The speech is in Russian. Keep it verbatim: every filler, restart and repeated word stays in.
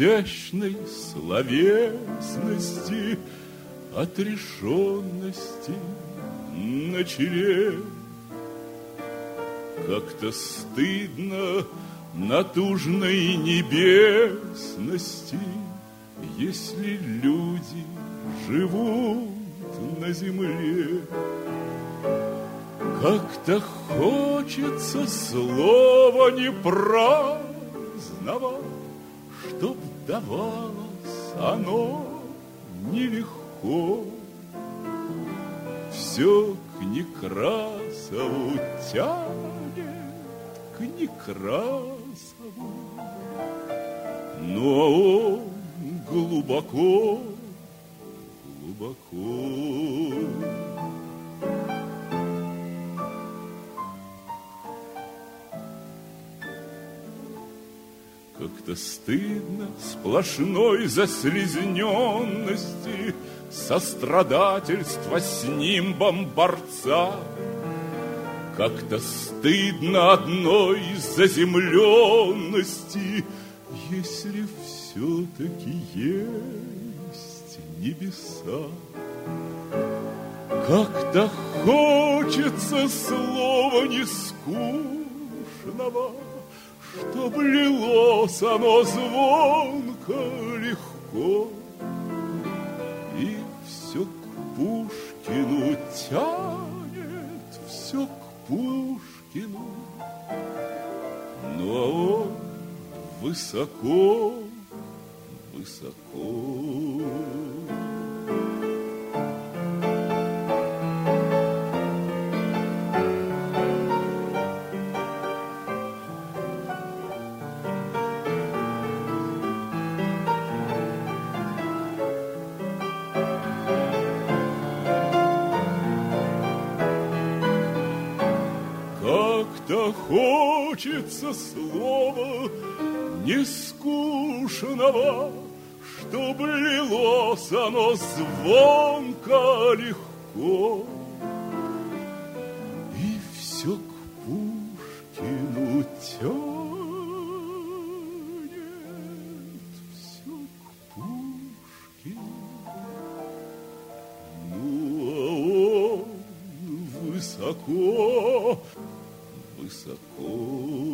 изящной словесности, отрешенности на челе. Как-то стыдно натужной небесности, если люди живут на земле. Как-то хочется слова не праздновать, чтоб давалось оно нелегко. Все к Некрасову тянет, к Некрасову, но он глубоко, глубоко. Как-то стыдно сплошной заслезненности, сострадательства с нимбом борца. Как-то стыдно одной заземленности, если все-таки есть небеса. Как-то хочется слова нескучного, чтоб лилось оно звонко, легко. И все к Пушкину тянет, все к Пушкину, но он высоко, высоко. Как-то хочется слова нескучного, чтоб лилось оно звонко, легко. И все к Пушкину тянет, все к Пушкину, ну а он высоко, высоко.